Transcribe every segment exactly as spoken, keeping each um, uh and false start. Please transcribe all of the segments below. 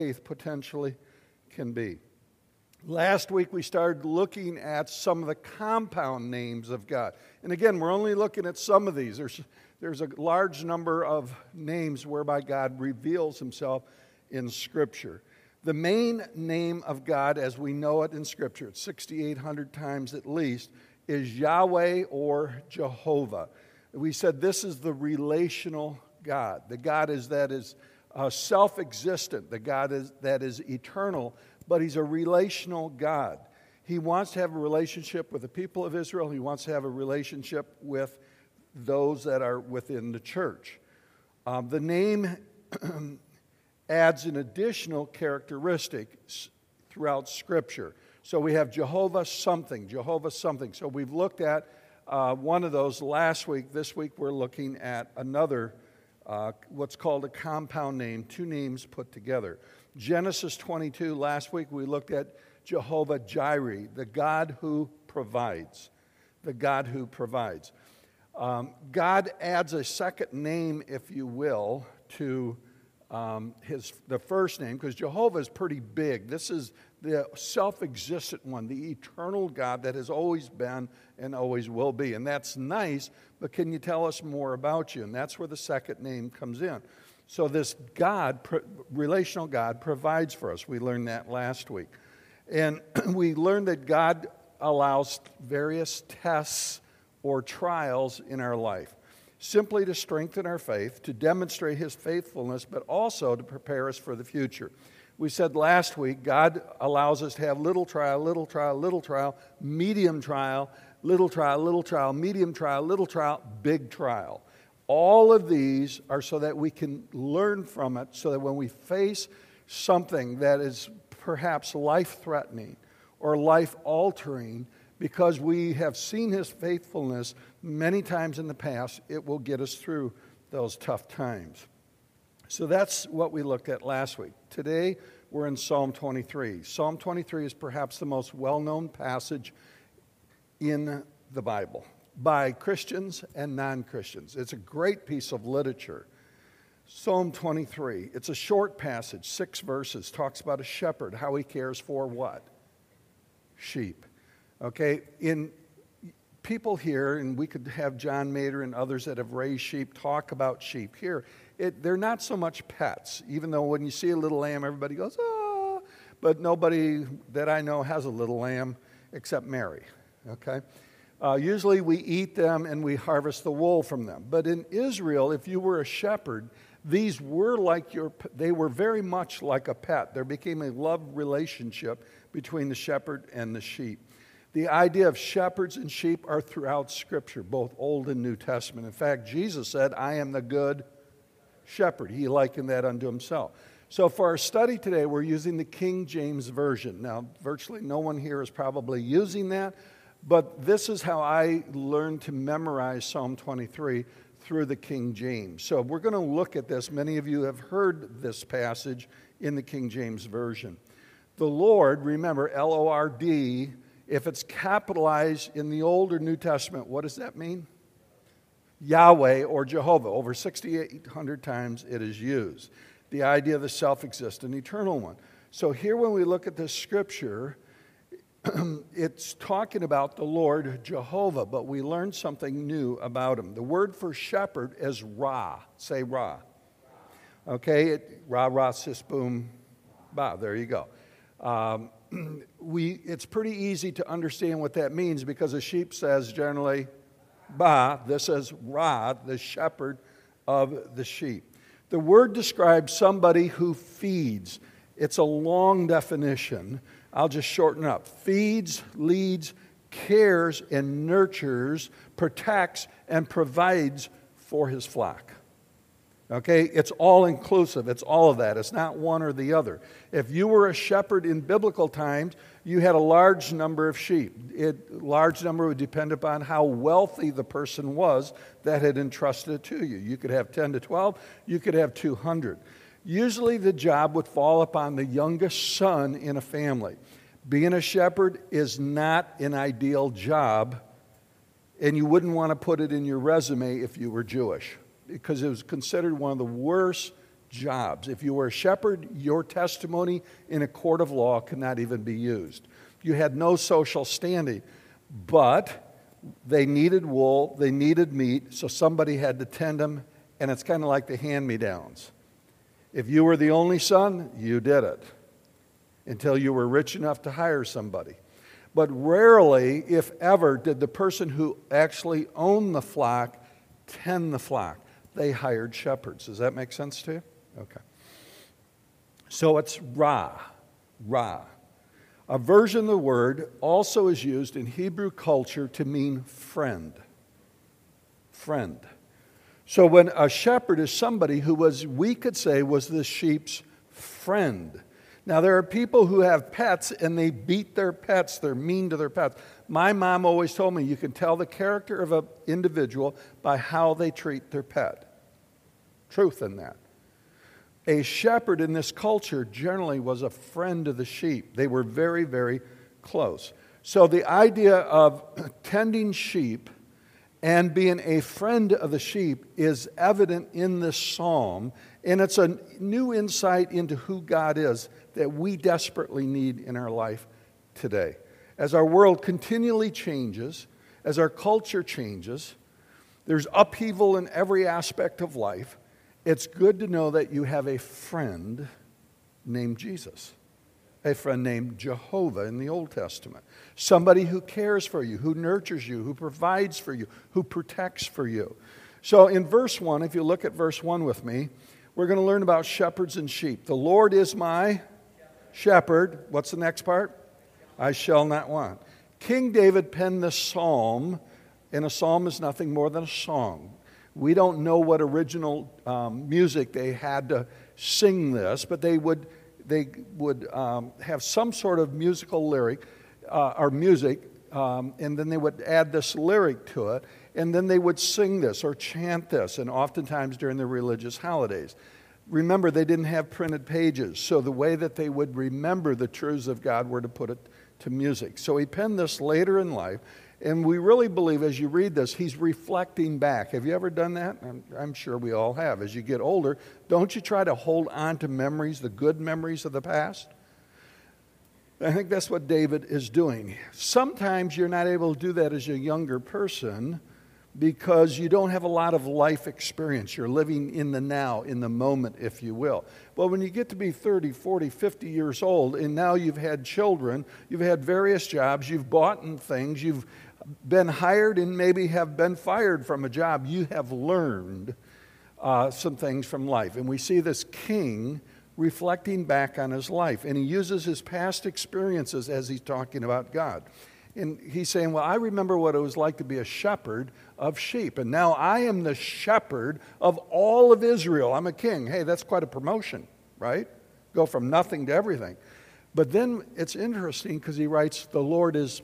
faith potentially can be. Last week we started looking at some of the compound names of God. And again, we're only looking at some of these. There's, there's a large number of names whereby God reveals himself in Scripture. The main name of God as we know it in Scripture, it's sixty-eight hundred times at least, is Yahweh or Jehovah. We said this is the relational God. The God is that is uh, self-existent. The God is that is eternal, but he's a relational God. He wants to have a relationship with the people of Israel. He wants to have a relationship with those that are within the church. Um, the name adds an additional characteristic throughout Scripture. So we have Jehovah something, Jehovah something. So we've looked at uh, one of those last week. This week we're looking at another, uh, what's called a compound name, two names put together. Genesis twenty-two, last week we looked at Jehovah Jireh, the God who provides. The God who provides. Um, God adds a second name, if you will, to um, his the first name, because Jehovah is pretty big. This is the self-existent one, the eternal God that has always been and always will be. And that's nice, but can you tell us more about you? And that's where the second name comes in. So this God, relational God, provides for us. We learned that last week. And we learned that God allows various tests or trials in our life, simply to strengthen our faith, to demonstrate his faithfulness, but also to prepare us for the future. We said last week, God allows us to have little trial, little trial, little trial, medium trial, little trial, little trial, medium trial, little trial, big trial. All of these are so that we can learn from it, so that when we face something that is perhaps life-threatening or life-altering, because we have seen his faithfulness many times in the past, it will get us through those tough times. So that's what we looked at last week. Today, we're in Psalm twenty-three. Psalm twenty-three is perhaps the most well-known passage in the Bible by Christians and non-Christians. It's a great piece of literature. Psalm twenty-three, it's a short passage, six verses, talks about a shepherd, how he cares for what? Sheep. Okay, in people here, and we could have John Mader and others that have raised sheep talk about sheep. Here, it, they're not so much pets, even though when you see a little lamb, everybody goes, ah, but nobody that I know has a little lamb except Mary, okay? Uh, usually we eat them and we harvest the wool from them. But in Israel, if you were a shepherd, these were like your, they were very much like a pet. There became a love relationship between the shepherd and the sheep. The idea of shepherds and sheep are throughout Scripture, both Old and New Testament. In fact, Jesus said, I am the good shepherd. He likened that unto himself. So for our study today, we're using the King James Version. Now, virtually no one here is probably using that, but this is how I learned to memorize Psalm twenty-three, through the King James. So we're going to look at this. Many of you have heard this passage in the King James Version. The Lord, remember, L O R D, if it's capitalized in the Old or New Testament, what does that mean? Yahweh or Jehovah. Over sixty-eight hundred times it is used. The idea of the self-existent eternal one. So here when we look at this scripture, it's talking about the Lord Jehovah, but we learned something new about him. The word for shepherd is Ra. Say Ra. Okay, it, Ra, Ra, Sis, Boom, Ba. There you go. Um, we, it's pretty easy to understand what that means because a sheep says generally Ba. This is Ra, the shepherd of the sheep. The word describes somebody who feeds. It's a long definition. I'll just shorten up. Feeds, leads, cares, and nurtures, protects, and provides for his flock. Okay? It's all inclusive. It's all of that. It's not one or the other. If you were a shepherd in biblical times, you had a large number of sheep. A large number would depend upon how wealthy the person was that had entrusted it to you. You could have ten to twelve. You could have two hundred. Usually the job would fall upon the youngest son in a family. Being a shepherd is not an ideal job, and you wouldn't want to put it in your resume if you were Jewish, because it was considered one of the worst jobs. If you were a shepherd, your testimony in a court of law could not even be used. You had no social standing, but they needed wool, they needed meat, so somebody had to tend them, and it's kind of like the hand-me-downs. If you were the only son, you did it until you were rich enough to hire somebody. But rarely, if ever, did the person who actually owned the flock tend the flock. They hired shepherds. Does that make sense to you? Okay. So it's Ra, Ra. A version of the word also is used in Hebrew culture to mean friend. Friend. So when a shepherd is somebody who was, we could say, was the sheep's friend. Now, there are people who have pets and they beat their pets. They're mean to their pets. My mom always told me you can tell the character of an individual by how they treat their pet. Truth in that. A shepherd in this culture generally was a friend of the sheep. They were very, very close. So the idea of tending sheep and being a friend of the sheep is evident in this psalm, and it's a new insight into who God is that we desperately need in our life today. As our world continually changes, as our culture changes, there's upheaval in every aspect of life. It's good to know that you have a friend named Jesus, a friend named Jehovah in the Old Testament, somebody who cares for you, who nurtures you, who provides for you, who protects for you. So in verse one, if you look at verse one with me, we're going to learn about shepherds and sheep. The Lord is my shepherd. What's the next part? I shall not want. King David penned this psalm, and a psalm is nothing more than a song. We don't know what original um, music they had to sing this, but they would they would um, have some sort of musical lyric uh, or music, um, and then they would add this lyric to it, and then they would sing this or chant this, and oftentimes during the religious holidays. Remember, they didn't have printed pages, so the way that they would remember the truths of God were to put it to music. So he penned this later in life. And we really believe as you read this, he's reflecting back. Have you ever done that? I'm, I'm sure we all have. As you get older, don't you try to hold on to memories, the good memories of the past? I think that's what David is doing. Sometimes you're not able to do that as a younger person because you don't have a lot of life experience. You're living in the now, in the moment, if you will. But when you get to be thirty, forty, fifty years old, and now you've had children, you've had various jobs, you've bought in things, you've been hired and maybe have been fired from a job, you have learned uh, some things from life. And we see this king reflecting back on his life. And he uses his past experiences as he's talking about God. And he's saying, well, I remember what it was like to be a shepherd of sheep. And now I am the shepherd of all of Israel. I'm a king. Hey, that's quite a promotion, right? Go from nothing to everything. But then it's interesting because he writes, the Lord is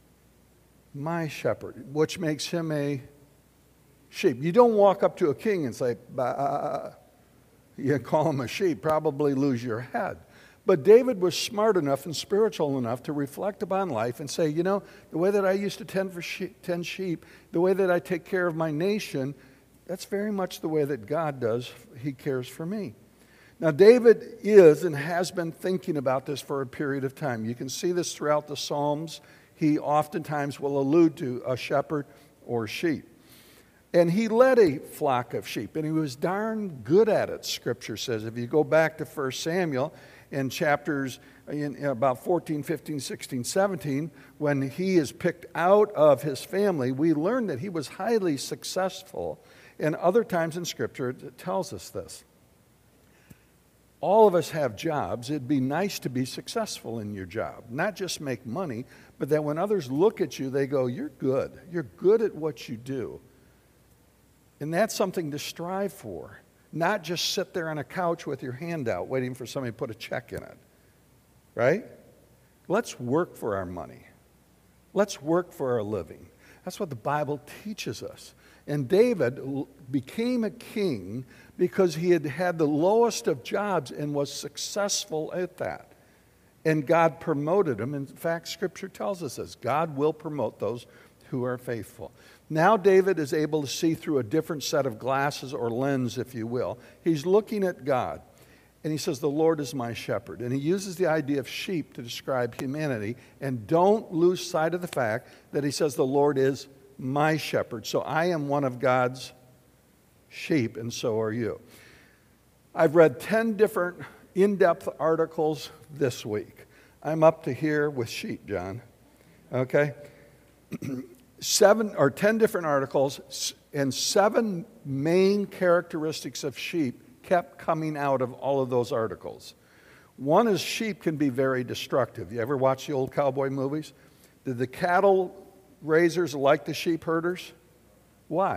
my shepherd, which makes him a sheep. You don't walk up to a king and say, bah. You call him a sheep, probably lose your head. But David was smart enough and spiritual enough to reflect upon life and say, you know, the way that I used to tend, for sheep, tend sheep, the way that I take care of my nation, that's very much the way that God does. He cares for me. Now, David is and has been thinking about this for a period of time. You can see this throughout the Psalms. He oftentimes will allude to a shepherd or sheep. And he led a flock of sheep, and he was darn good at it, Scripture says. If you go back to First Samuel in chapters in, in about fourteen, fifteen, sixteen, seventeen, when he is picked out of his family, we learn that he was highly successful. And other times in Scripture, it tells us this. All of us have jobs. It'd be nice to be successful in your job, not just make money, but that when others look at you, they go, you're good. You're good at what you do. And that's something to strive for, not just sit there on a couch with your hand out waiting for somebody to put a check in it, right? Let's work for our money. Let's work for our living. That's what the Bible teaches us. And David became a king because he had had the lowest of jobs and was successful at that. And God promoted him. In fact, Scripture tells us this. God will promote those who are faithful. Now David is able to see through a different set of glasses or lens, if you will. He's looking at God, and he says, the Lord is my shepherd. And he uses the idea of sheep to describe humanity, and don't lose sight of the fact that he says the Lord is my shepherd. So I am one of God's sheep, and so are you. I've read ten different in-depth articles this week. I'm up to here with sheep, John. Okay? Seven or ten different articles, and seven main characteristics of sheep kept coming out of all of those articles. One is sheep can be very destructive. You ever watch the old cowboy movies? Did the cattle raisers like the sheep herders? Why?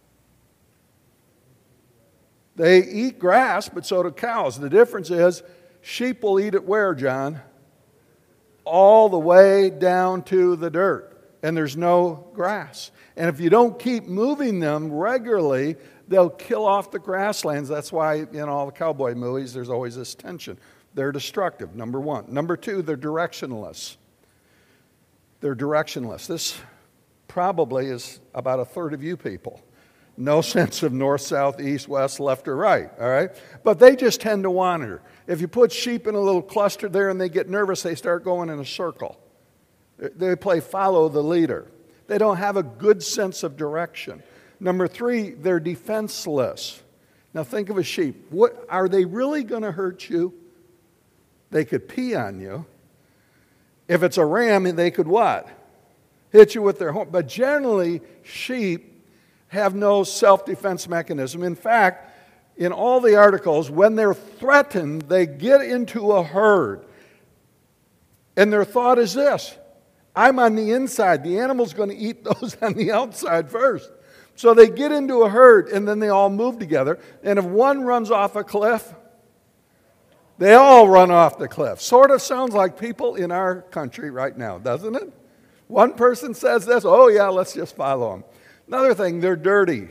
They eat grass, but so do cows. The difference is sheep will eat it where, John? All the way down to the dirt. And there's no grass. And if you don't keep moving them regularly, they'll kill off the grasslands. That's why in all the cowboy movies there's always this tension. They're destructive, number one. Number two, they're directionless. They're directionless. This probably is about a third of you people. No sense of north, south, east, west, left, or right, all right? But they just tend to wander. If you put sheep in a little cluster there and they get nervous, they start going in a circle. They play follow the leader. They don't have a good sense of direction. Number three, they're defenseless. Now think of a sheep. What are they really going to hurt you? They could pee on you. If it's a ram, they could what? Hit you with their horn. But generally, sheep have no self-defense mechanism. In fact, in all the articles, when they're threatened, they get into a herd. And their thought is this: I'm on the inside. The animal's going to eat those on the outside first. So they get into a herd, and then they all move together. And if one runs off a cliff, they all run off the cliff. Sort of sounds like people in our country right now, doesn't it? One person says this, oh yeah, let's just follow them. Another thing, they're dirty.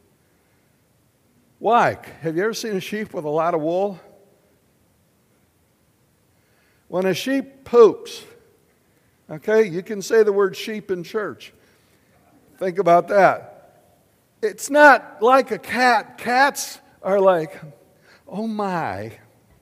Why? Have you ever seen a sheep with a lot of wool? When a sheep poops, okay, you can say the word sheep in church. Think about that. It's not like a cat. Cats are like, oh my.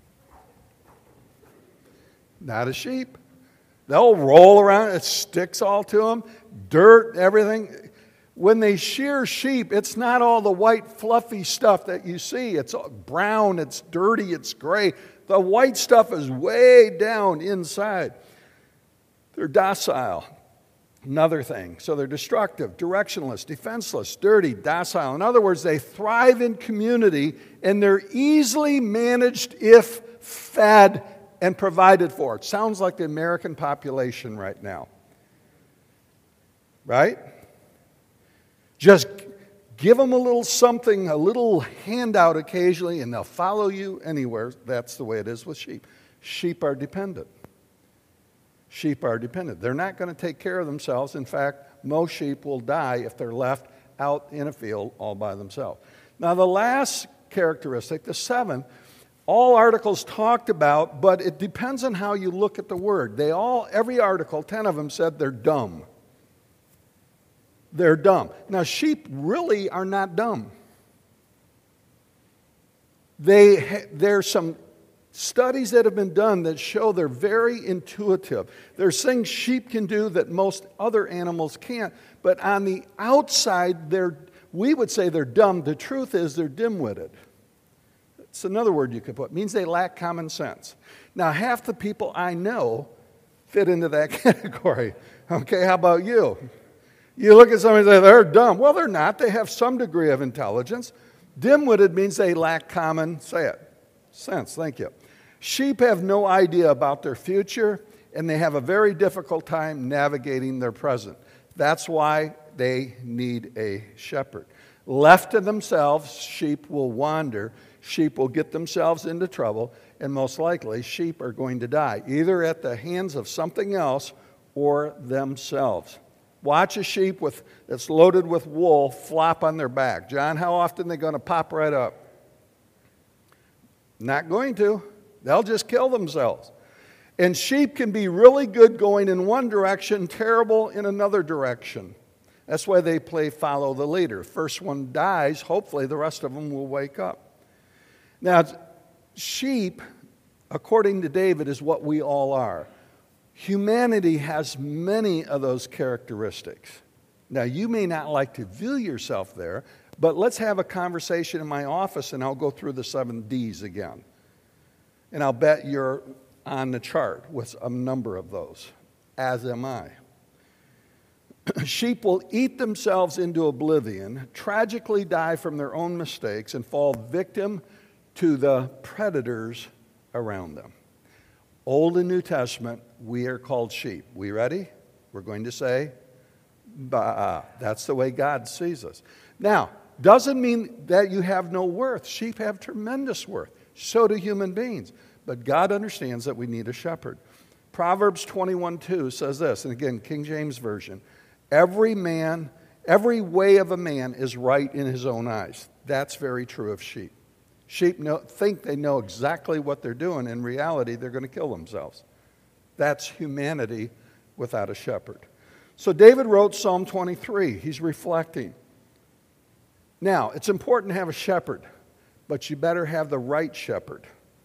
Not a sheep. They'll roll around. It sticks all to them. Dirt, everything. When they shear sheep, it's not all the white fluffy stuff that you see. It's brown, it's dirty, it's gray. The white stuff is way down inside. They're docile. Another thing. So they're destructive, directionless, defenseless, dirty, docile. In other words, they thrive in community, and they're easily managed if fed and provided for. It sounds like the American population right now. Right? Just give them a little something, a little handout occasionally, and they'll follow you anywhere. That's the way it is with sheep. Sheep are dependent. Sheep are dependent. They're not going to take care of themselves. In fact, most sheep will die if they're left out in a field all by themselves. Now, the last characteristic, the seventh, all articles talked about, but it depends on how you look at the word. They all, every article, ten of them said they're dumb. They're dumb. Now, sheep really are not dumb. They, there's some studies that have been done that show they're very intuitive. There's things sheep can do that most other animals can't, but on the outside, they're, we would say they're dumb. The truth is they're dim-witted. It's another word you could put. It means they lack common sense. Now, half the people I know fit into that category. Okay, how about you? You look at somebody and say, they're dumb. Well, they're not. They have some degree of intelligence. Dim-witted means they lack common, say it, sense. Thank you. Sheep have no idea about their future, and they have a very difficult time navigating their present. That's why they need a shepherd. Left to themselves, sheep will wander. Sheep will get themselves into trouble, and most likely sheep are going to die, either at the hands of something else or themselves. Watch a sheep with, that's loaded with wool flop on their back. John, how often are they going to pop right up? Not going to. They'll just kill themselves. And sheep can be really good going in one direction, terrible in another direction. That's why they play follow the leader. First one dies, hopefully the rest of them will wake up. Now, sheep, according to David, is what we all are. Humanity has many of those characteristics. Now, you may not like to view yourself there, but let's have a conversation in my office and I'll go through the seven D's again. And I'll bet you're on the chart with a number of those, as am I. Sheep will eat themselves into oblivion, tragically die from their own mistakes, and fall victim to the predators around them. Old and New Testament, we are called sheep. We ready? We're going to say, bah. That's the way God sees us. Now, doesn't mean that you have no worth. Sheep have tremendous worth. So do human beings. But God understands that we need a shepherd. Proverbs twenty-one two says this, and again, King James Version, every man, every way of a man is right in his own eyes. That's very true of sheep. Sheep know, think they know exactly what they're doing. In reality, they're going to kill themselves. That's humanity without a shepherd. So David wrote Psalm twenty-three. He's reflecting. Now, it's important to have a shepherd, but you better have the right shepherd.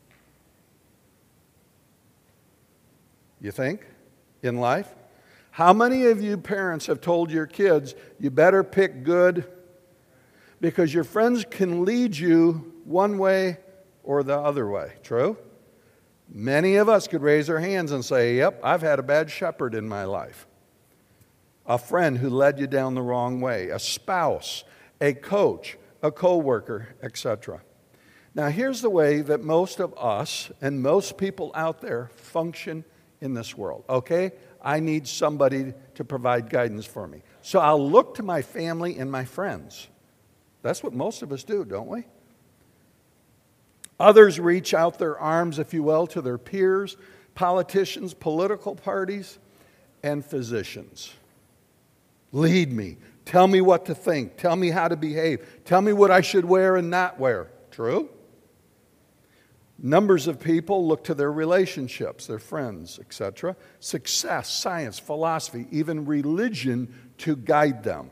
You think? In life? How many of you parents have told your kids, you better pick good, because your friends can lead you one way or the other way? True? Many of us could raise our hands and say, yep, I've had a bad shepherd in my life. A friend who led you down the wrong way, a spouse, a coach, a co-worker, et cetera. Now, here's the way that most of us and most people out there function in this world, okay? I need somebody to provide guidance for me. So I'll look to my family and my friends. That's what most of us do, don't we? Others reach out their arms, if you will, to their peers, politicians, political parties, and physicians. Lead me. Tell me what to think. Tell me how to behave. Tell me what I should wear and not wear. True? Numbers of people look to their relationships, their friends, et cetera, success, science, philosophy, even religion to guide them.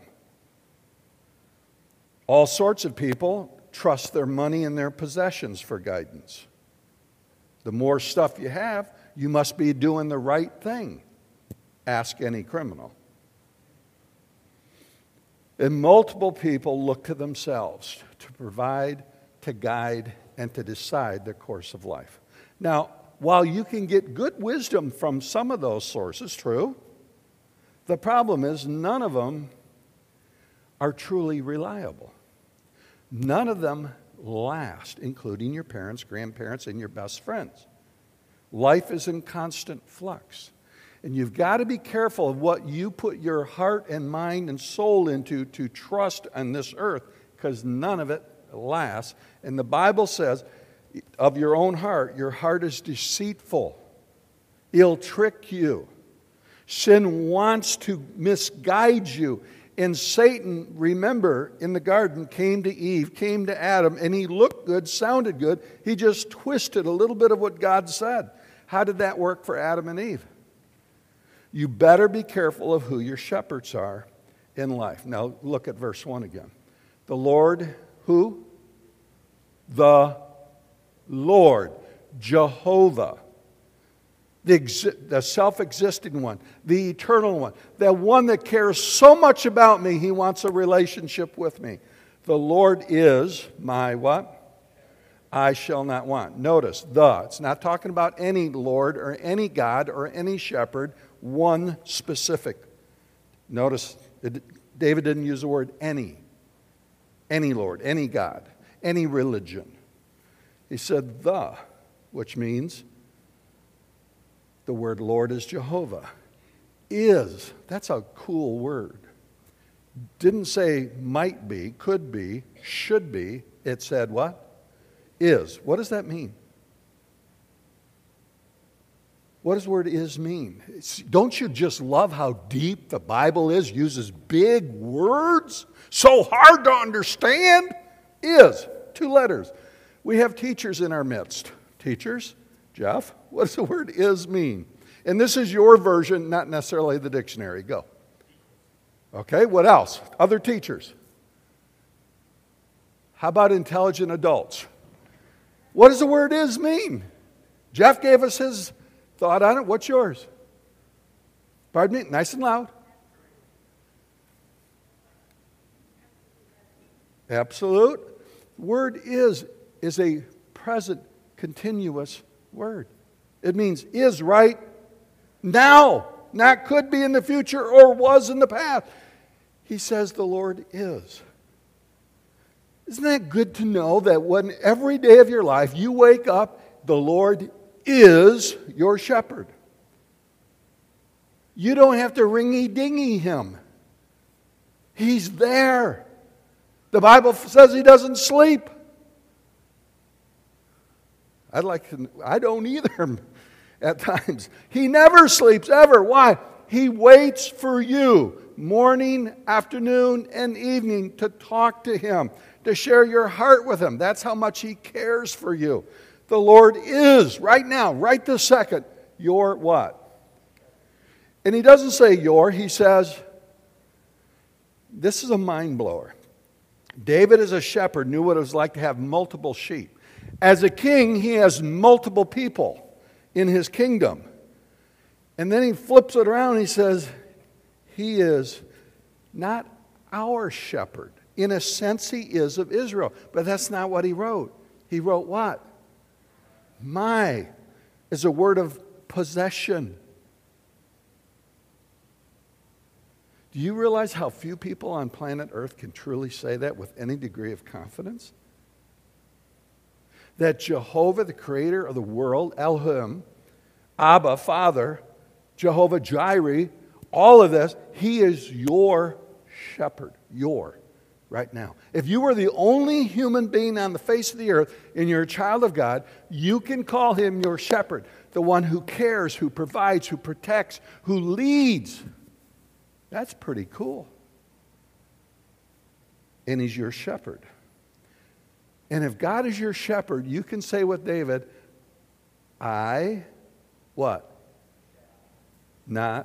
All sorts of people trust their money and their possessions for guidance. The more stuff you have, you must be doing the right thing. Ask any criminal. And multiple people look to themselves to provide, to guide, and to decide the course of life. Now, while you can get good wisdom from some of those sources, true, the problem is none of them are truly reliable. None of them last, including your parents, grandparents, and your best friends. Life is in constant flux. And you've got to be careful of what you put your heart and mind and soul into to trust on this earth, because none of it lasts. And the Bible says, of your own heart, your heart is deceitful. It'll trick you. Sin wants to misguide you. And Satan, remember, in the garden, came to Eve, came to Adam, and he looked good, sounded good. He just twisted a little bit of what God said. How did that work for Adam and Eve? You better be careful of who your shepherds are in life. Now, look at verse one again. The Lord, who? The Lord, Jehovah, the, exi- the self-existing one, the eternal one, the one that cares so much about me, he wants a relationship with me. The Lord is my what? I shall not want. Notice, the. It's not talking about any Lord or any God or any shepherd, one specific. Notice, it, David didn't use the word any. Any Lord, any God, any religion. He said the, which means the word Lord is Jehovah. Is, that's a cool word. Didn't say might be, could be, should be. It said what? Is. What does that mean? What does the word is mean? It's, don't you just love how deep the Bible is? Uses big words, so hard to understand. Is, two letters. We have teachers in our midst. Teachers, Jeff, what does the word is mean? And this is your version, not necessarily the dictionary. Go. Okay, what else? Other teachers. How about intelligent adults? What does the word is mean? Jeff gave us his thought on it. What's yours? Pardon me? Nice and loud. Absolute. Word is is a present continuous word. It means is right now, not could be in the future or was in the past. He says the Lord is. Isn't that good to know that when every day of your life you wake up, the Lord is your shepherd? You don't have to ringy-dingy him. He's there. The Bible says he doesn't sleep. I'd like to, I don't either at times. He never sleeps, ever. Why? He waits for you morning, afternoon, and evening to talk to him, to share your heart with him. That's how much he cares for you. The Lord is, right now, right this second, your what? And he doesn't say your, he says, this is a mind blower. David as a shepherd knew what it was like to have multiple sheep. As a king, he has multiple people in his kingdom. And then he flips it around and he says, he is not our shepherd. In a sense, he is of Israel. But that's not what he wrote. He wrote what? My is a word of possession. Do you realize how few people on planet Earth can truly say that with any degree of confidence? That Jehovah, the creator of the world, Elohim, Abba, Father, Jehovah Jireh, all of this, he is your shepherd. Your, right now. If you were the only human being on the face of the earth and you're a child of God, you can call him your shepherd. The one who cares, who provides, who protects, who leads. That's pretty cool. And he's your shepherd. And if God is your shepherd, you can say with David, I, what? Not.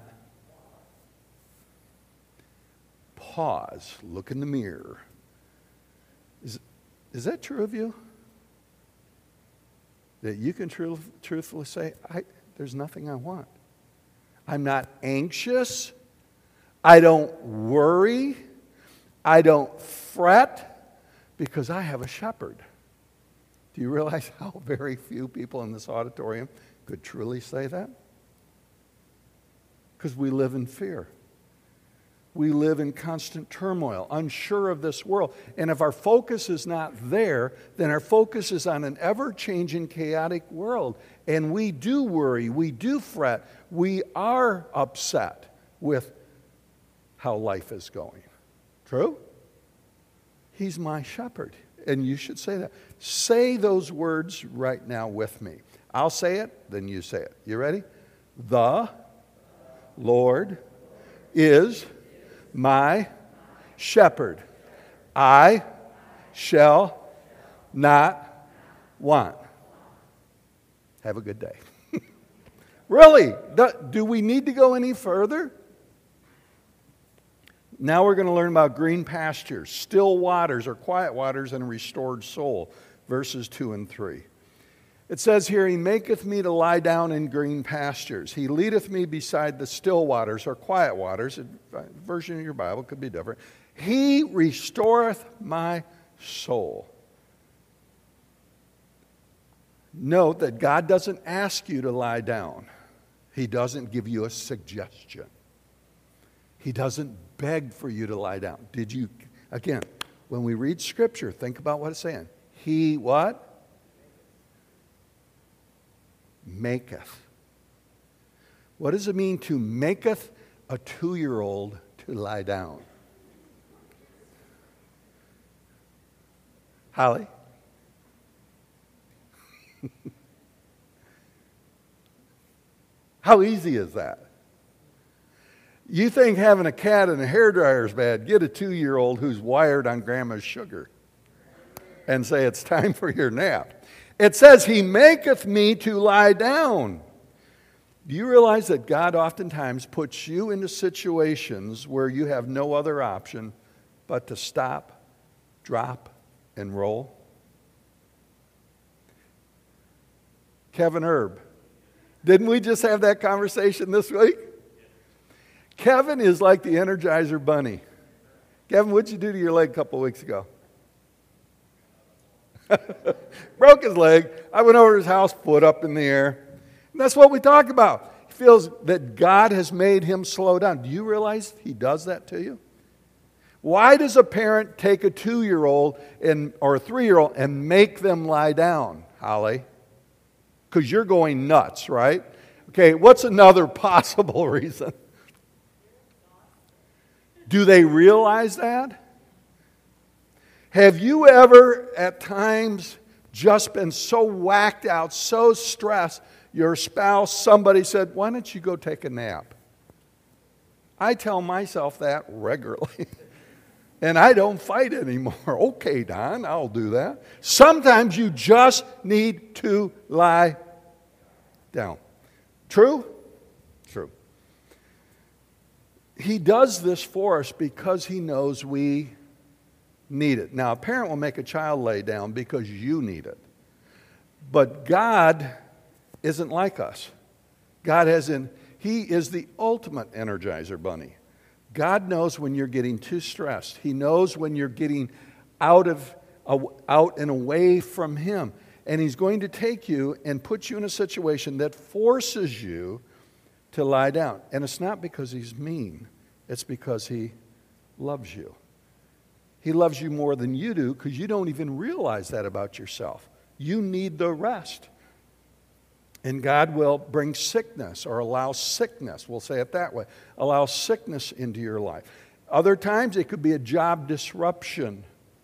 Pause. Look in the mirror. Is, is that true of you? That you can tru- truthfully say, I, there's nothing I want. I'm not anxious. I don't worry. I don't fret. Because I have a shepherd. Do you realize how very few people in this auditorium could truly say that? Because we live in fear. We live in constant turmoil, unsure of this world. And if our focus is not there, then our focus is on an ever-changing, chaotic world. And we do worry, we do fret, we are upset with how life is going. True? He's my shepherd. And you should say that. Say those words right now with me. I'll say it, then you say it. You ready? The Lord is my shepherd. I shall not want. Have a good day. Really? Do we need to go any further? Now we're going to learn about green pastures, still waters or quiet waters, and a restored soul, verses two and three. It says here, he maketh me to lie down in green pastures. He leadeth me beside the still waters or quiet waters. A version of your Bible could be different. He restoreth my soul. Note that God doesn't ask you to lie down. He doesn't give you a suggestion. He doesn't beg for you to lie down. Did you, again, when we read Scripture, think about what it's saying. He what? Maketh. What does it mean to maketh a two-year-old to lie down? Holly? How easy is that? You think having a cat and a hairdryer is bad. Get a two-year-old who's wired on grandma's sugar and say it's time for your nap. It says, he maketh me to lie down Do you realize that God oftentimes puts you into situations where you have no other option but to stop, drop, and roll? Kevin Erb. Didn't we just have that conversation this week? Kevin is like the Energizer Bunny. Kevin, what'd you do to your leg a couple weeks ago? Broke his leg. I went over to his house, foot up in the air. And that's what we talk about. He feels that God has made him slow down. Do you realize he does that to you? Why does a parent take a two-year-old and, or a three-year-old and make them lie down, Holly? Because you're going nuts, right? Okay, what's another possible reason? Do they realize that? Have you ever at times just been so whacked out, so stressed, your spouse, somebody said, why don't you go take a nap? I tell myself that regularly. And I don't fight anymore. Okay, Don, I'll do that. Sometimes you just need to lie down. True? True. He does this for us because he knows we need it. Now, a parent will make a child lay down because you need it. But God isn't like us. God has in, he is the ultimate Energizer Bunny. God knows when you're getting too stressed. He knows when you're getting out of out and away from him. And he's going to take you and put you in a situation that forces you to lie down. And it's not because he's mean. It's because he loves you. He loves you more than you do because you don't even realize that about yourself. You need the rest. And God will bring sickness or allow sickness, we'll say it that way, allow sickness into your life. Other times it could be a job disruption.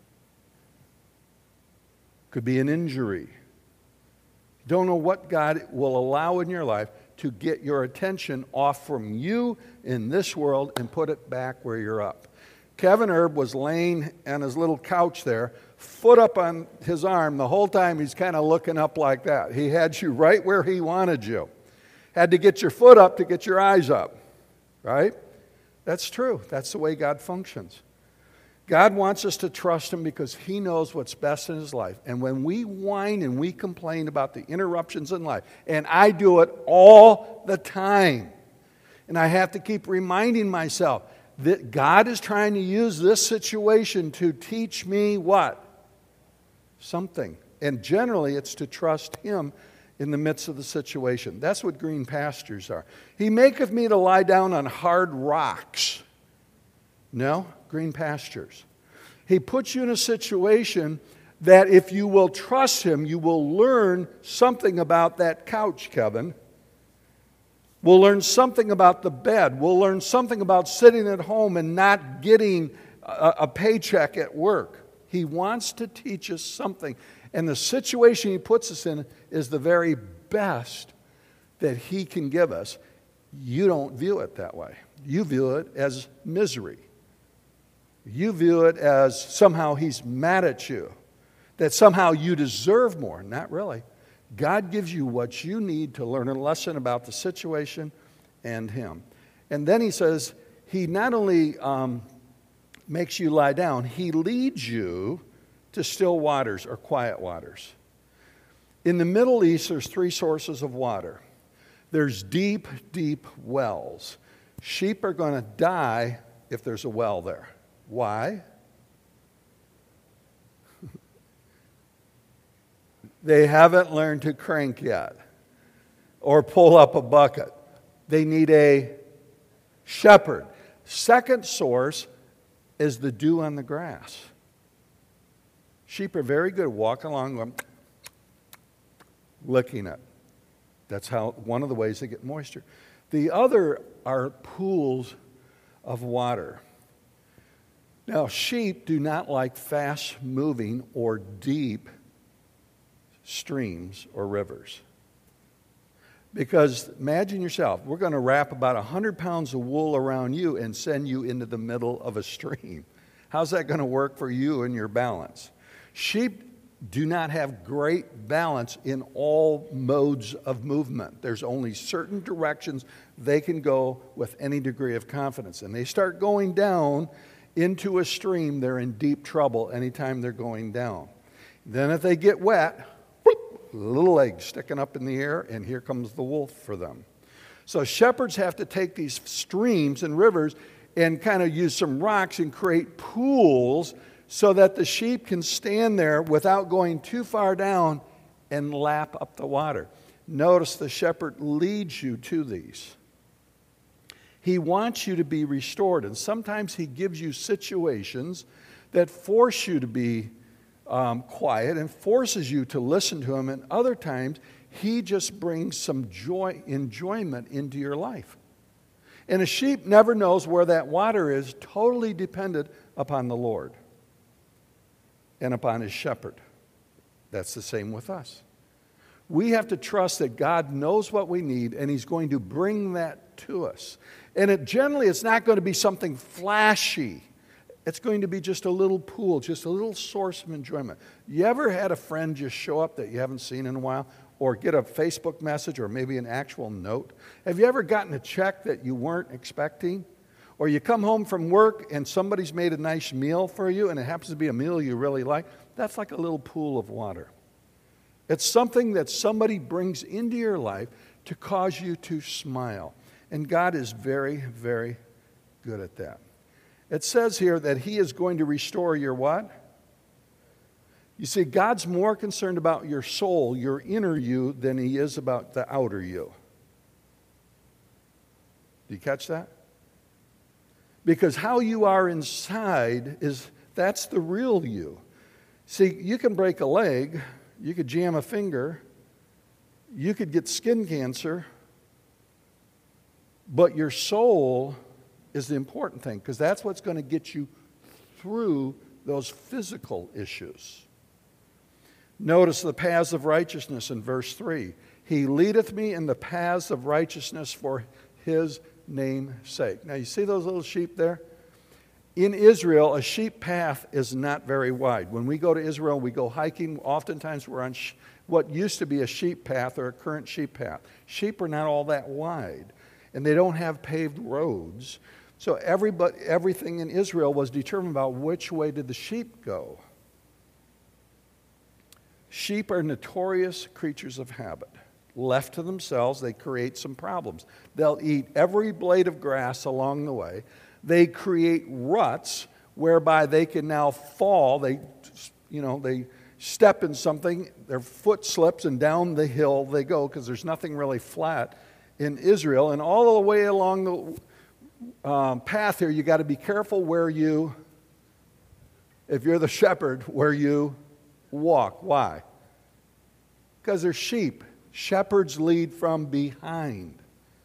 Could be an injury. Don't know what God will allow in your life to get your attention off from you in this world and put it back where you're up. Kevin Erb was laying on his little couch there, foot up on his arm. The whole time he's kind of looking up like that. He had you right where he wanted you. Had to get your foot up to get your eyes up, right? That's true. That's the way God functions. God wants us to trust him because he knows what's best in his life. And when we whine and we complain about the interruptions in life, and I do it all the time, and I have to keep reminding myself that God is trying to use this situation to teach me what? Something. And generally it's to trust him in the midst of the situation. That's what green pastures are. He maketh me to lie down on hard rocks. No, green pastures. He puts you in a situation that if you will trust him, you will learn something about that couch, Kevin. We'll learn something about the bed. We'll learn something about sitting at home and not getting a, a paycheck at work. He wants to teach us something. And the situation he puts us in is the very best that he can give us. You don't view it that way. You view it as misery. You view it as somehow he's mad at you, that somehow you deserve more. Not really. God gives you what you need to learn a lesson about the situation and him. And then he says, he not only um, makes you lie down, he leads you to still waters or quiet waters. In the Middle East, there's three sources of water. There's deep, deep wells. Sheep are going to die if there's a well there. Why? They haven't learned to crank yet or pull up a bucket. They need a shepherd. Second source is the dew on the grass. Sheep are very good at walking along, going, licking it. That's how one of the ways they get moisture. The other are pools of water. Now, sheep do not like fast-moving or deep streams or rivers. Because imagine yourself, we're going to wrap about one hundred pounds of wool around you and send you into the middle of a stream. How's that going to work for you and your balance? Sheep do not have great balance in all modes of movement. There's only certain directions they can go with any degree of confidence. And they start going down into a stream, they're in deep trouble anytime they're going down. Then if they get wet, whoop, little legs sticking up in the air, and here comes the wolf for them. So shepherds have to take these streams and rivers and kind of use some rocks and create pools so that the sheep can stand there without going too far down and lap up the water. Notice the shepherd leads you to these. He wants you to be restored, and sometimes he gives you situations that force you to be um, quiet and forces you to listen to him, and other times he just brings some joy, enjoyment into your life. And a sheep never knows where that water is, totally dependent upon the Lord and upon his shepherd. That's the same with us. We have to trust that God knows what we need, and he's going to bring that to us. And it generally, it's not going to be something flashy. It's going to be just a little pool, just a little source of enjoyment. You ever had a friend just show up that you haven't seen in a while, or get a Facebook message, or maybe an actual note? Have you ever gotten a check that you weren't expecting? Or you come home from work and somebody's made a nice meal for you, and it happens to be a meal you really like? That's like a little pool of water. It's something that somebody brings into your life to cause you to smile. And God is very, very good at that. It says here that he is going to restore your what? You see, God's more concerned about your soul, your inner you, than he is about the outer you. Do you catch that? Because how you are inside, is that's the real you. See, you can break a leg, you could jam a finger, you could get skin cancer, but your soul is the important thing, because that's what's going to get you through those physical issues. Notice the paths of righteousness in verse three. He leadeth me in the paths of righteousness for his name's sake. Now you see those little sheep there? In Israel, a sheep path is not very wide. When we go to Israel, we go hiking. Oftentimes we're on sh- what used to be a sheep path or a current sheep path. Sheep are not all that wide, and they don't have paved roads. So everybody, everything in Israel was determined about which way did the sheep go. Sheep are notorious creatures of habit. Left to themselves, they create some problems. They'll eat every blade of grass along the way. They create ruts whereby they can now fall. They, you know, they step in something, their foot slips, and down the hill they go, because there's nothing really flat in Israel. And all the way along the um, path here, you got to be careful where you, if you're the shepherd, where you walk. Why? Because they're sheep. Shepherds lead from behind.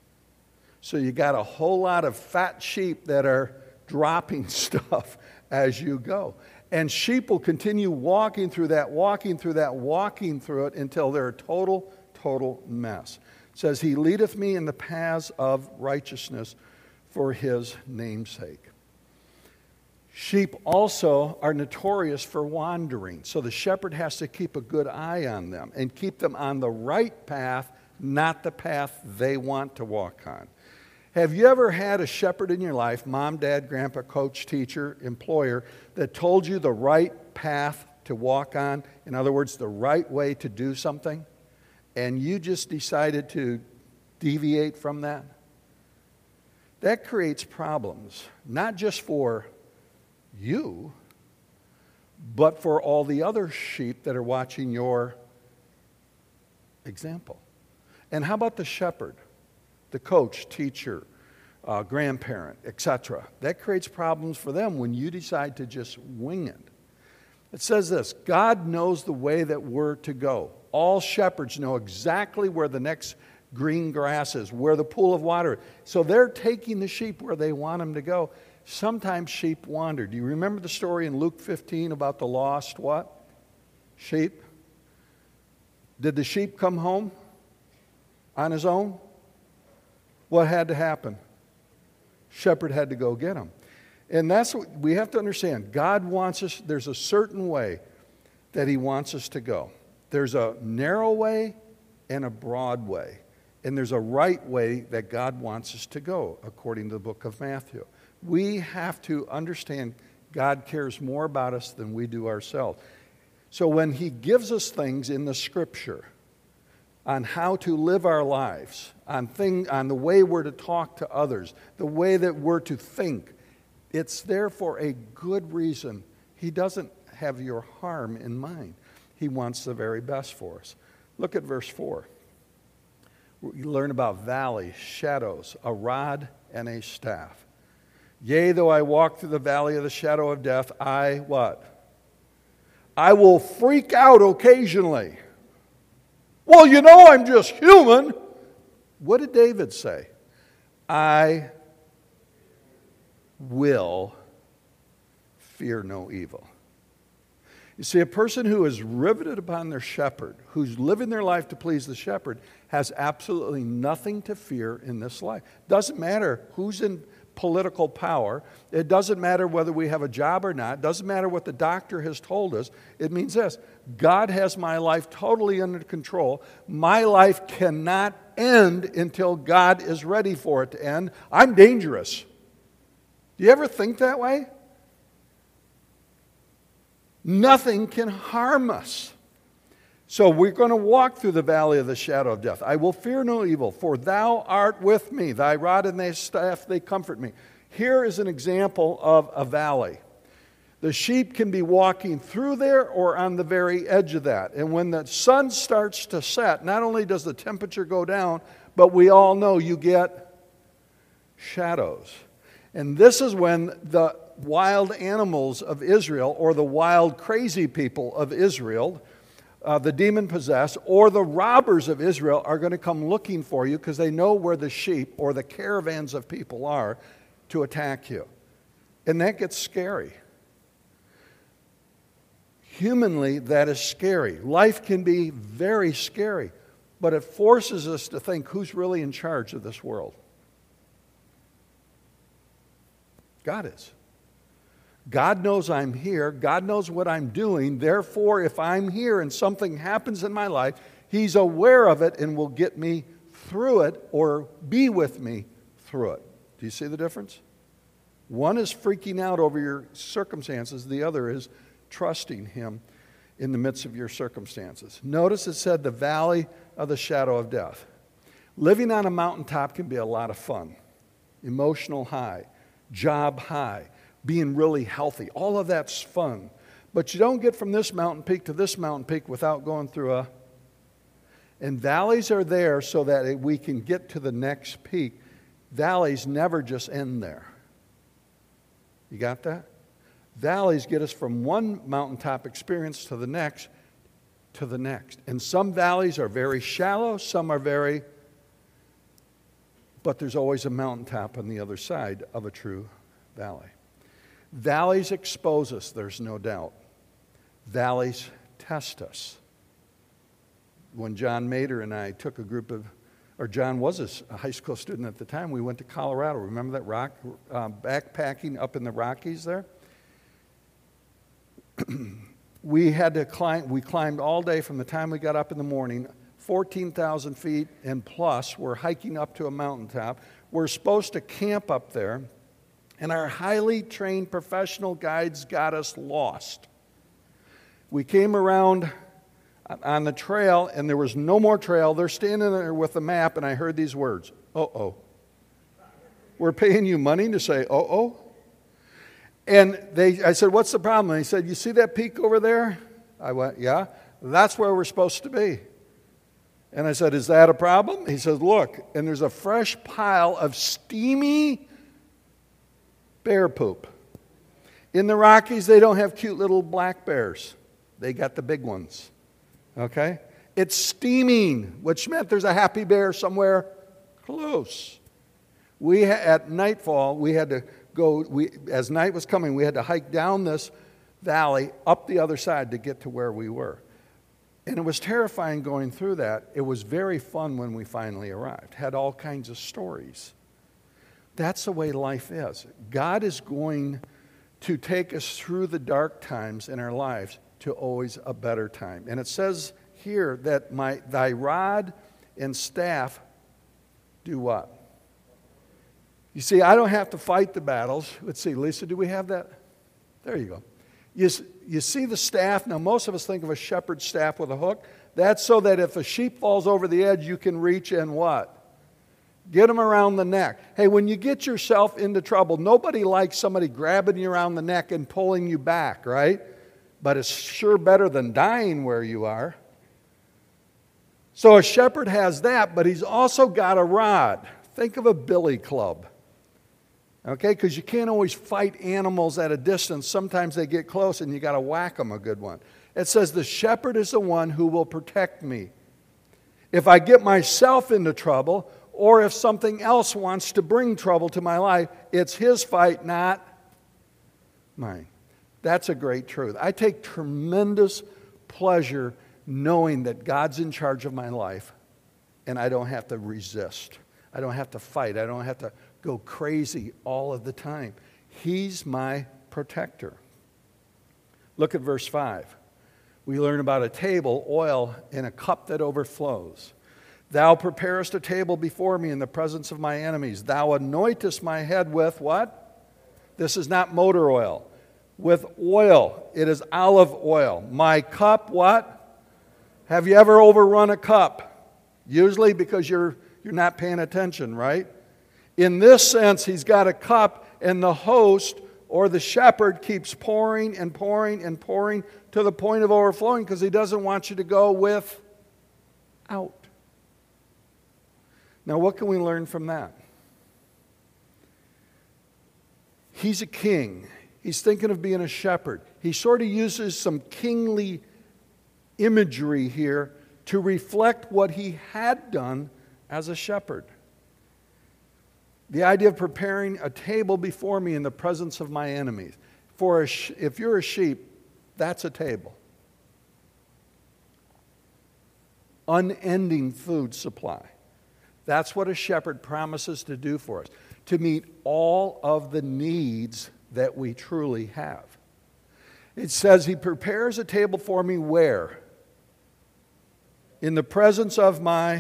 So you got a whole lot of fat sheep that are dropping stuff as you go. And sheep will continue walking through that, walking through that, walking through it until they're a total, total mess. It says, he leadeth me in the paths of righteousness for his name's sake. Sheep also are notorious for wandering, so the shepherd has to keep a good eye on them and keep them on the right path, not the path they want to walk on. Have you ever had a shepherd in your life, mom, dad, grandpa, coach, teacher, employer, that told you the right path to walk on? In other words, the right way to do something, and you just decided to deviate from that? That creates problems, not just for you, but for all the other sheep that are watching your example. And how about the shepherd, the coach, teacher, uh, grandparent, et cetera? That creates problems for them when you decide to just wing it. It says this, God knows the way that we're to go. All shepherds know exactly where the next green grass is, where the pool of water is. So they're taking the sheep where they want them to go. Sometimes sheep wander. Do you remember the story in Luke fifteen about the lost what? Sheep? Did the sheep come home on his own? What had to happen? Shepherd had to go get him. And that's what we have to understand. God wants us, there's a certain way that he wants us to go. There's a narrow way and a broad way. And there's a right way that God wants us to go, according to the book of Matthew. We have to understand God cares more about us than we do ourselves. So when he gives us things in the Scripture on how to live our lives, on, thing, on the way we're to talk to others, the way that we're to think, it's there for a good reason. He doesn't have your harm in mind. He wants the very best for us. Look at verse four. We learn about valleys, shadows, a rod and a staff. Yea, though I walk through the valley of the shadow of death, I what? I will freak out occasionally. Well, you know I'm just human. What did David say? I will fear no evil. You see, a person who is riveted upon their shepherd, who's living their life to please the shepherd, has absolutely nothing to fear in this life. Doesn't matter who's in political power. It doesn't matter whether we have a job or not. It doesn't matter what the doctor has told us. It means this: God has my life totally under control. My life cannot end until God is ready for it to end. I'm dangerous. Do you ever think that way? Nothing can harm us. So we're going to walk through the valley of the shadow of death. I will fear no evil, for thou art with me. Thy rod and thy staff, they comfort me. Here is an example of a valley. The sheep can be walking through there or on the very edge of that. And when the sun starts to set, not only does the temperature go down, but we all know you get shadows. And this is when the wild animals of Israel, or the wild crazy people of Israel, uh, the demon-possessed, or the robbers of Israel are going to come looking for you because they know where the sheep or the caravans of people are to attack you. And that gets scary. Humanly, that is scary. Life can be very scary, but it forces us to think, who's really in charge of this world? God is. God knows I'm here. God knows what I'm doing. Therefore, if I'm here and something happens in my life, He's aware of it and will get me through it or be with me through it. Do you see the difference? One is freaking out over your circumstances. The other is trusting Him in the midst of your circumstances. Notice it said the valley of the shadow of death. Living on a mountaintop can be a lot of fun. Emotional high, job high, being really healthy. All of that's fun. But you don't get from this mountain peak to this mountain peak without going through a... And valleys are there so that we can get to the next peak. Valleys never just end there. You got that? Valleys get us from one mountaintop experience to the next, to the next. And some valleys are very shallow, some are very... But there's always a mountaintop on the other side of a true valley. Valleys expose us, there's no doubt. Valleys test us. When John Mader and I took a group of, or John was a high school student at the time, we went to Colorado. Remember that rock, uh, backpacking up in the Rockies there? We had to climb, we climbed all day from the time we got up in the morning, fourteen thousand feet and plus. We're hiking up to a mountaintop. We're supposed to camp up there. And our highly trained professional guides got us lost. We came around on the trail, and there was no more trail. They're standing there with a map, and I heard these words, uh-oh. We're paying you money to say, uh-oh? And they, I said, what's the problem? And he said, you see that peak over there? I went, yeah. That's where we're supposed to be. And I said, is that a problem? He said, look, and there's a fresh pile of steamy bear poop. In the Rockies, they don't have cute little black bears. They got the big ones. Okay? It's steaming, which meant there's a happy bear somewhere close. We at nightfall, we had to go, we, as night was coming, we had to hike down this valley up the other side to get to where we were. And it was terrifying going through that. It was very fun when we finally arrived. Had all kinds of stories. That's the way life is. God is going to take us through the dark times in our lives to always a better time. And it says here that my thy rod and staff do what? You see, I don't have to fight the battles. Let's see, Lisa, do we have that? There you go. You, you see the staff? Now, most of us think of a shepherd's staff with a hook. That's so that if a sheep falls over the edge, you can reach and what? Get them around the neck. Hey, when you get yourself into trouble, nobody likes somebody grabbing you around the neck and pulling you back, right? But it's sure better than dying where you are. So a shepherd has that, but he's also got a rod. Think of a billy club. Okay, because you can't always fight animals at a distance. Sometimes they get close and you got to whack them a good one. It says the shepherd is the one who will protect me. If I get myself into trouble, or if something else wants to bring trouble to my life, it's his fight, not mine. That's a great truth. I take tremendous pleasure knowing that God's in charge of my life and I don't have to resist. I don't have to fight. I don't have to go crazy all of the time. He's my protector. Look at verse five. We learn about a table, oil, and a cup that overflows. Thou preparest a table before me in the presence of my enemies. Thou anointest my head with what? This is not motor oil. With oil. It is olive oil. My cup, what? Have you ever overrun a cup? Usually because you're you're not paying attention, right? In this sense, he's got a cup, and the host or the shepherd keeps pouring and pouring and pouring to the point of overflowing because he doesn't want you to go without. Now, what can we learn from that? He's a king. He's thinking of being a shepherd. He sort of uses some kingly imagery here to reflect what he had done as a shepherd. The idea of preparing a table before me in the presence of my enemies. For a sh- if you're a sheep, that's a table. Unending food supply. That's what a shepherd promises to do for us, to meet all of the needs that we truly have. It says he prepares a table for me where? In the presence of my...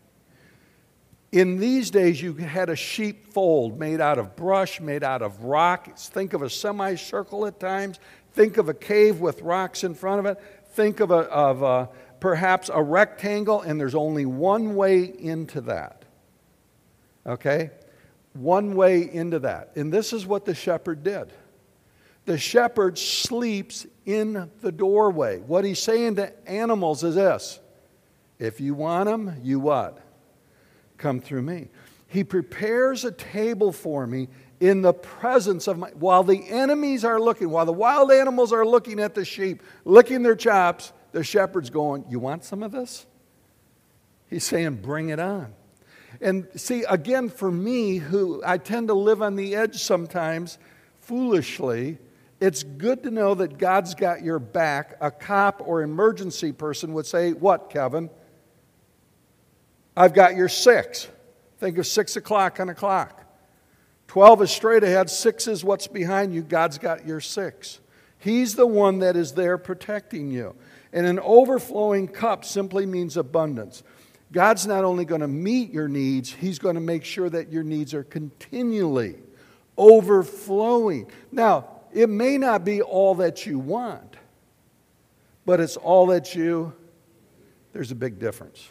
In these days, you had a sheepfold made out of brush, made out of rock. Think of a semicircle at times. Think of a cave with rocks in front of it. Think of, a, of a, perhaps a rectangle, and there's only one way into that. Okay? One way into that. And this is what the shepherd did. The shepherd sleeps in the doorway. What he's saying to animals is this. If you want them, you what? Come through me. He prepares a table for me in the presence of my... While the enemies are looking, while the wild animals are looking at the sheep, licking their chops, the shepherd's going, you want some of this? He's saying, bring it on. And see, again, for me, who I tend to live on the edge sometimes, foolishly, it's good to know that God's got your back. A cop or emergency person would say, what, Kevin? I've got your six. Think of six o'clock on a clock. Twelve is straight ahead. Six is what's behind you. God's got your six. He's the one that is there protecting you. And an overflowing cup simply means abundance. God's not only going to meet your needs, He's going to make sure that your needs are continually overflowing. Now, it may not be all that you want, but it's all that you... There's a big difference.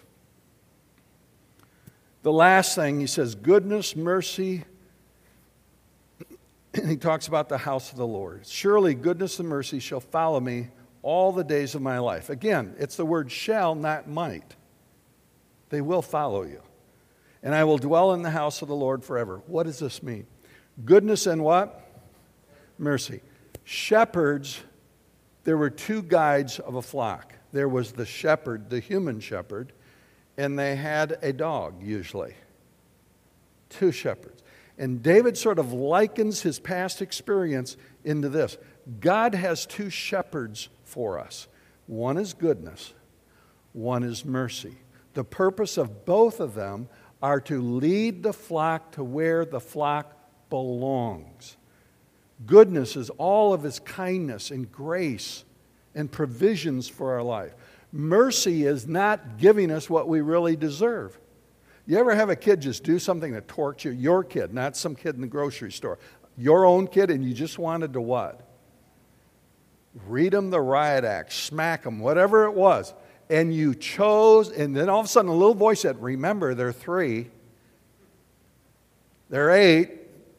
The last thing, he says, goodness, mercy, and he talks about the house of the Lord. Surely goodness and mercy shall follow me all the days of my life. Again, it's the word shall, not might. They will follow you. And I will dwell in the house of the Lord forever. What does this mean? Goodness and what? Mercy. Shepherds, there were two guides of a flock. There was the shepherd, the human shepherd, and they had a dog, usually. Two shepherds. And David sort of likens his past experience into this. God has two shepherds for us. One is goodness. One is mercy. The purpose of both of them are to lead the flock to where the flock belongs. Goodness is all of His kindness and grace and provisions for our life. Mercy is not giving us what we really deserve. You ever have a kid just do something that torques you? Your kid, not some kid in the grocery store. Your own kid, and you just wanted to what? Read them the riot act, smack them, whatever it was. And you chose, and then all of a sudden a little voice said, remember, they're three. They're eight.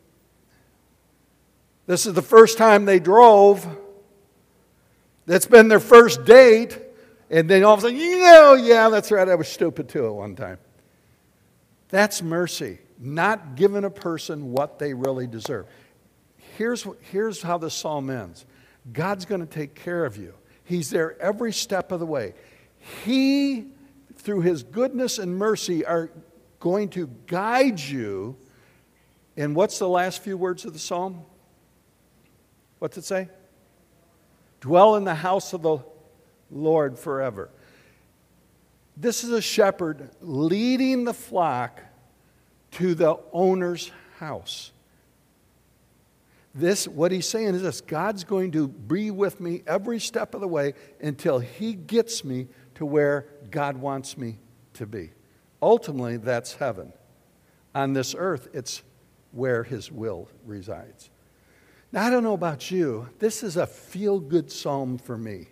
This is the first time they drove. That's been their first date. And then all of a sudden, you know, yeah, that's right, I was stupid too at one time. That's mercy, not giving a person what they really deserve. Here's, here's how the psalm ends. God's going to take care of you. He's there every step of the way. He, through His goodness and mercy, are going to guide you. And what's the last few words of the psalm? What's it say? Dwell in the house of the Lord forever. This is a shepherd leading the flock to the owner's house. This, what he's saying is this: God's going to be with me every step of the way until He gets me to where God wants me to be. Ultimately, that's heaven. On this earth, it's where His will resides. Now, I don't know about you. This is a feel-good psalm for me.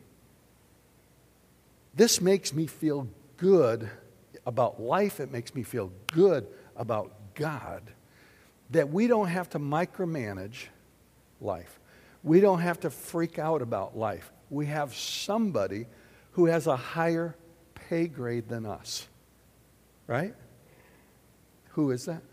This makes me feel good about life. It makes me feel good about God. That we don't have to micromanage life. We don't have to freak out about life. We have somebody who has a higher pay grade than us. Right? Who is that?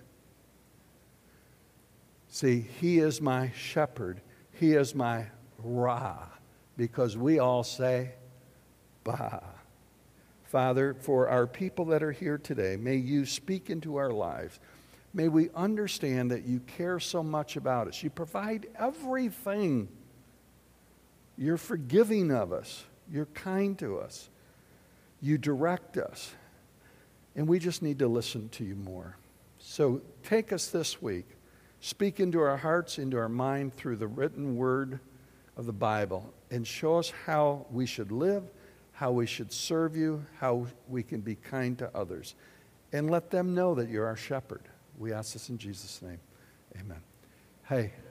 See, He is my shepherd. He is my Ra. Because we all say, Bah. Father, for our people that are here today, may You speak into our lives. May we understand that You care so much about us. You provide everything. You're forgiving of us. You're kind to us. You direct us. And we just need to listen to You more. So take us this week. Speak into our hearts, into our mind through the written word of the Bible. And show us how we should live, how we should serve You, how we can be kind to others. And let them know that You're our shepherd. We ask this in Jesus' name. Amen. Hey.